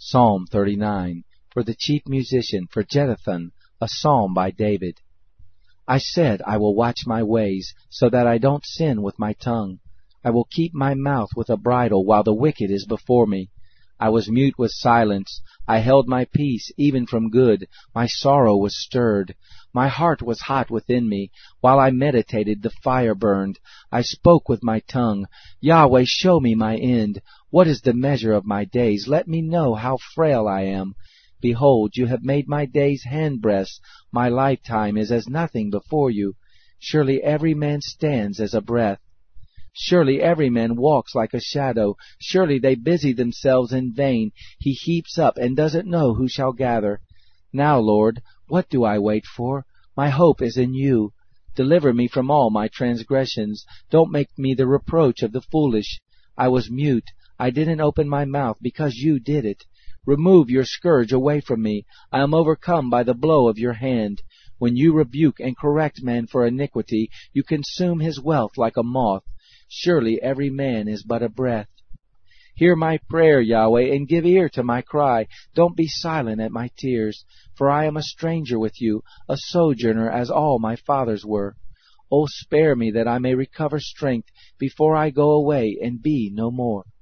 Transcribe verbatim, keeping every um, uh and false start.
Psalm thirty-nine, for the chief musician, for Jeduthun, a psalm by David. I said, I will watch my ways, so that I don't sin with my tongue. I will keep my mouth with a bridle while the wicked is before me. I was mute with silence. I held my peace, even from good. My sorrow was stirred. My heart was hot within me. While I meditated, the fire burned. I spoke with my tongue. Yahweh, show me my end. What is the measure of my days? Let me know how frail I am. Behold, you have made my days handbreadths. My lifetime is as nothing before you. Surely every man stands as a breath. Surely every man walks like a shadow. Surely they busy themselves in vain. He heaps up and doesn't know who shall gather. Now, Lord, what do I wait for? My hope is in you. Deliver me from all my transgressions. Don't make me the reproach of the foolish. I was mute. I didn't open my mouth because you did it. Remove your scourge away from me. I am overcome by the blow of your hand. When you rebuke and correct man for iniquity, you consume his wealth like a moth. Surely every man is but a breath. Hear my prayer, Yahweh, and give ear to my cry. Don't be silent at my tears, for I am a stranger with you, a sojourner as all my fathers were. O spare me that I may recover strength before I go away and be no more.